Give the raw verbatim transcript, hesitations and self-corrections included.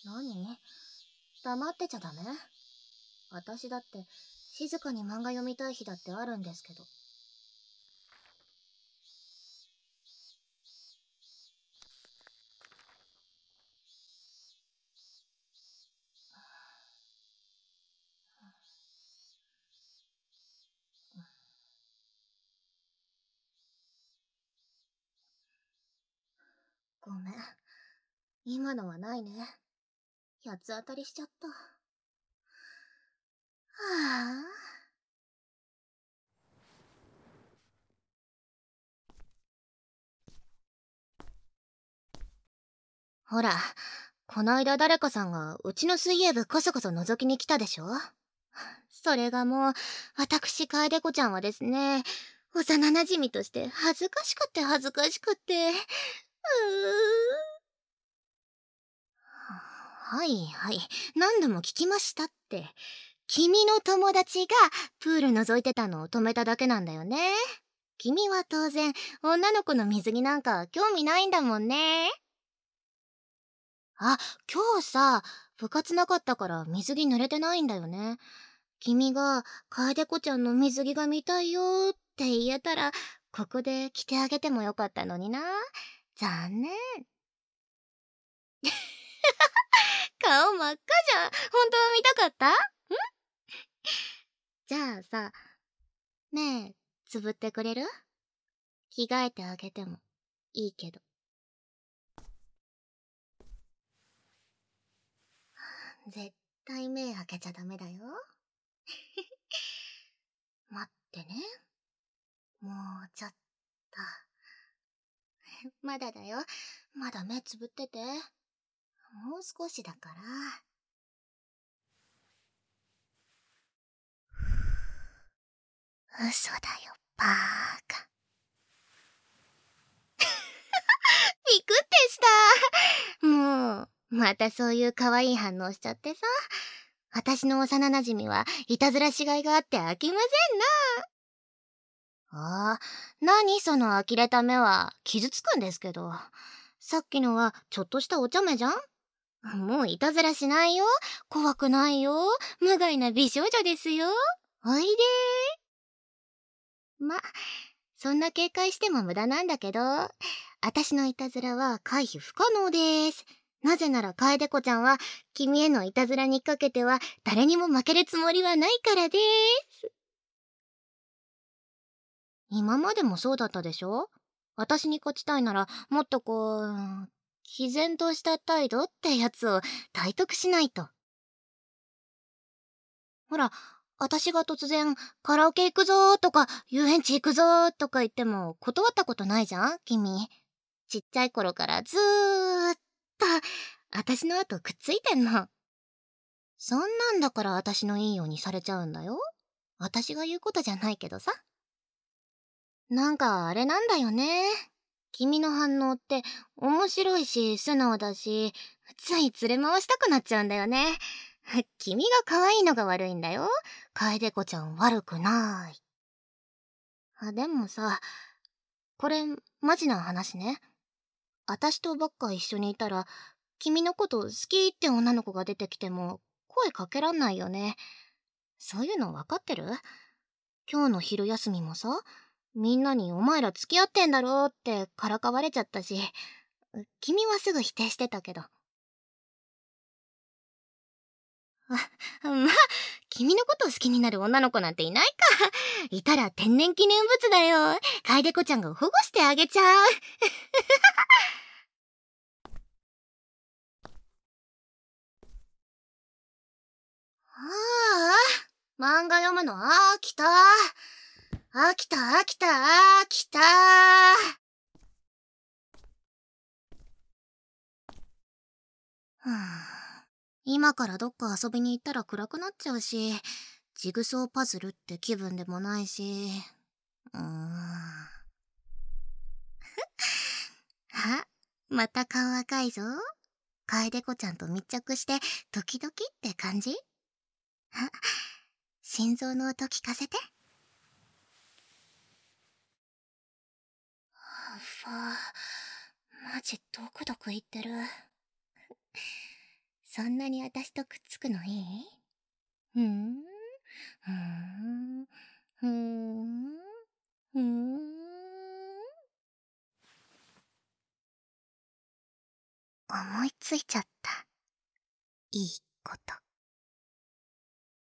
何？黙ってちゃダメ？私だって静かに漫画読みたい日だってあるんですけど。ごめん。今のはないね。八つ当たりしちゃった。はあ。ほら、こないだ誰かさんがうちの水泳部こそこそ覗きに来たでしょ。それがもう、私楓子ちゃんはですね、幼馴染として恥ずかしくて恥ずかしくて、うー。はいはい、何度も聞きましたって。君の友達がプール覗いてたのを止めただけなんだよね。君は当然女の子の水着なんか興味ないんだもんね。あ、今日さ、部活なかったから水着濡れてないんだよね。君が楓子ちゃんの水着が見たいよーって言えたら、ここで着てあげてもよかったのにな。残念。顔真っ赤じゃん。本当は見たかった？ん？じゃあさ、ねえ、つぶってくれる？着替えてあげてもいいけど。絶対目開けちゃダメだよ。待ってね。もうちょっと。まだだよ。まだ目つぶってて。もう少しだから。嘘だよ、バーカ。ピクってした。もう、またそういう可愛い反応しちゃってさ。私の幼馴染はいたずらしがいがあって飽きませんな。ああ、何その呆れた目は。傷つくんですけど。さっきのはちょっとしたお茶目じゃん。もういたずらしないよ。怖くないよ。無害な美少女ですよ。おいでー。ま、そんな警戒しても無駄なんだけど、私のいたずらは回避不可能です。なぜなら楓子ちゃんは君へのいたずらにかけては誰にも負けるつもりはないからです。今までもそうだったでしょ？私に勝ちたいならもっとこう、毅然とした態度ってやつを体得しないと。ほら、私が突然カラオケ行くぞーとか遊園地行くぞーとか言っても断ったことないじゃん君。ちっちゃい頃からずーっと私の後くっついてんの。そんなんだから私のいいようにされちゃうんだよ。私が言うことじゃないけどさ。なんかあれなんだよね。君の反応って面白いし素直だし、つい連れ回したくなっちゃうんだよね。君が可愛いのが悪いんだよ。楓子ちゃん悪くない。あ、でもさ、これマジな話ね。私とばっか一緒にいたら、君のこと好きって女の子が出てきても声かけらんないよね。そういうの分かってる？今日の昼休みもさ、みんなにお前ら付き合ってんだろってからかわれちゃったし、君はすぐ否定してたけど。あ、まあ、君のことを好きになる女の子なんていないか。いたら天然記念物だよ。楓子ちゃんが保護してあげちゃう。ああ、漫画読むの飽きた。飽きた飽きた飽きた。ふぅ。今からどっか遊びに行ったら暗くなっちゃうし、ジグソーパズルって気分でもないし。うーん。あ、また顔赤いぞ。楓子ちゃんと密着してドキドキって感じ？あ、心臓の音聞かせて。ふぁ、マジドクドク言ってる。 そんなに私とくっつくのいい？ふーん、ふーん、ふーん、ふーん。思いついちゃった。いいこと。